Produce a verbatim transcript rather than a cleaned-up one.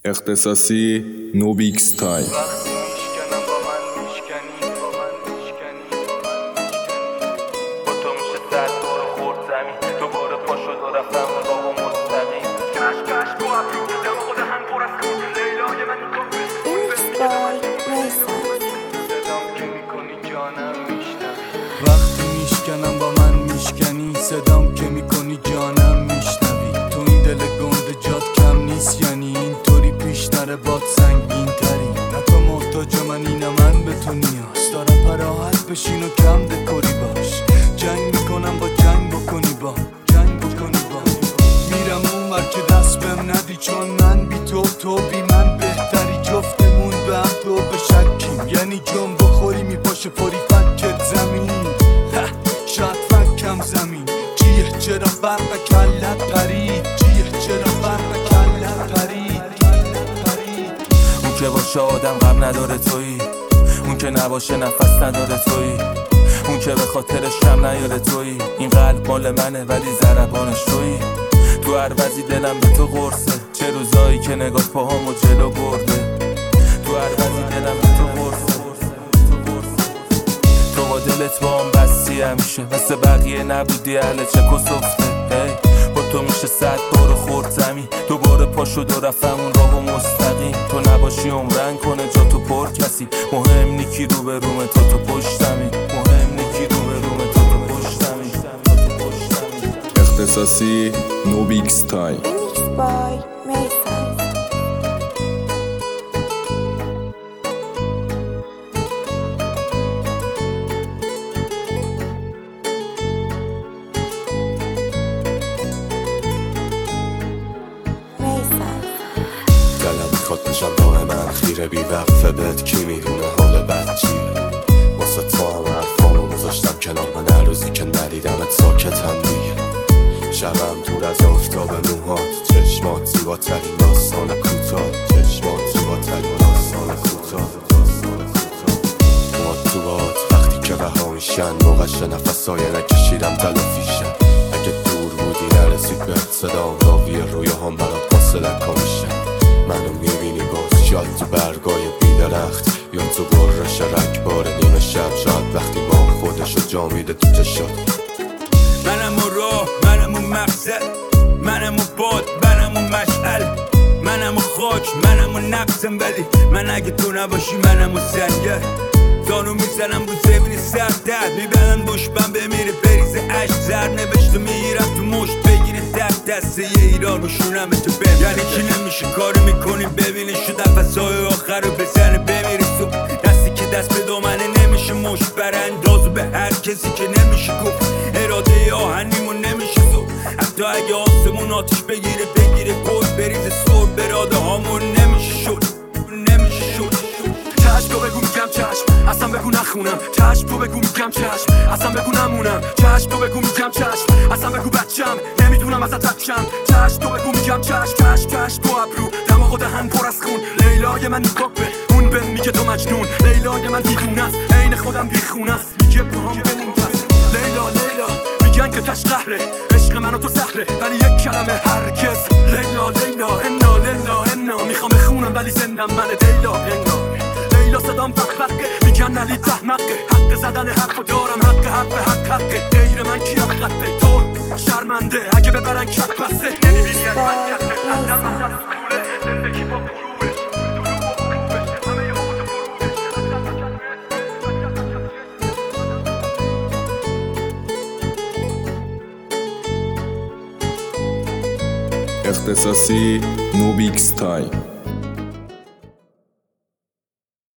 اختصاصی نوبیکس تای. وقتی میشکنم با من میشکنی، صدام که میکنی جانم میشنوی. تو این دل گنده جات کم نیست، یعنی اینطوری پیشتر باد سنگین تری. نه تو محتاج منی نه من به تو نیاز دارم، پراحت بشین و کم دکوری باش. جنگ میکنم با جنگ بکنی با جنگ بکنی با میرم اون ور که دست بهم ندی، چون من بی تو تو بی من بهتری. جفتمون به هم تو بشکیم، یعنی جون بخوری میپاشه پری فکت زمین. شاید فکم زمین جیه چرا فرق کلت پرید، جیه چرا فرق کلت پرید. اون که باشه آدم غم نداره تویی، اون که نباشه نفس نداره تویی، اون که به خاطرش کم نیاره تویی. این قلب مال منه ولی ضربانش تویی. تو هر وضعی دلم به تو قرصه، چه روزایی که نگاه پاهامو جلو برده. تو هر وضعی دلم به تو قرصه. تو با دلت با هم بستی همیشه، مثل بقیه نبودی اهل چک و صفته. با تو میشه صد بار خورد زمین، دوباره پا شد و رفتم اون راه و مستقیم. تو نباشی عمرن کنه جا تو پر کسی، مهم نیکی رو به رومه تا تو پشتمی. مهم نیکی رو به رومه تا تو پشتمی. اختصاصی نوبیکس تای. دلم میخواد بشم دائما خیره، بی وقفه بهت کی میدونه حال بد چیه. واسه تو هم حرفامو گذاشتم کنار، من هر روزی که ندیدمت ساکتم دیگه. شبم دور از آفتاب موهات، چشمات زیباترین داستان کوتاه. چشمات زیباترین داستان کوتاه. موهات تو باد وقتی که رها میشن، موقعش نفسای نکشیدم تلافیشن. اگه دور بودی نرسید بهت صدام، راوی رویاهام برات فاصله کمیشن. منو میبینی باز شاید تو برگای بیدرخت، یا تو برش رکبار نیمه شب. شاید وقتی ما خودشو جا میده تو چشات. منم اون راه، منم اون مقصد، منم اون باد، منم اون مشعل، منم اون خاک، منم اون نفسم. ولی من اگه تو نباشی منم اون سنگر. دانو میزنم رو زمین سر درد، میبرن دشمن بمیره بریزه عشق. زر نوشته میگیرم تو مشت بگیره دست دسته یه ایران رو شونم تو بم. یعنی کی نمیشه کاری میکنیم ببینی شو نفسای آخر رو بزنه بمیری تو. دستی که دست به دامنه نمیشه مشت براندازو به هر کسی که نمیشه گفت. اراده آهنیمون نمیشه تو، حتی اگه آسمون آتیش بگیره بگیره گل بریزه سر. براده هامون نمیشه شد نمیشه شد. چشم تو بگو میگم چشم، اصلا بگو نخونم. چشم تو بگو میگم چشم، اصلا بگو نمونم. چشم تو بگو میگم چشم، اصلا بگو بچم نمیتونم ازت بچم. چشم تو بگو میگم چشم، چشم چشم تو ابرو دماغ و دهن پر از خون. لیلای من نگاه به اون بهم میگه تو مجنون. لیلای من دیوونه است، عین خودم بیخونه است. میگه پاهم بمون پس. لیلا لیلا میگن که تش قهره، عشق من و تو سهره ولی یک کلمه هرگز. لیلا لیلا انا لیلا انا میخوام بخونم ولی زندم من. لیلا انا لیلا صدام بق بقه، میگن علی تحمقه. حق زدن حرفو دارم، حق حق حق حقه. غیر من کی حقته تو شرمنده اگه ببرن کف بسته. نمیبینی از من کسه اندر من جلوز کوله. زندگی با پروبش دروب و خوبش همه یه حوض اختصاصی نوبیکس تای.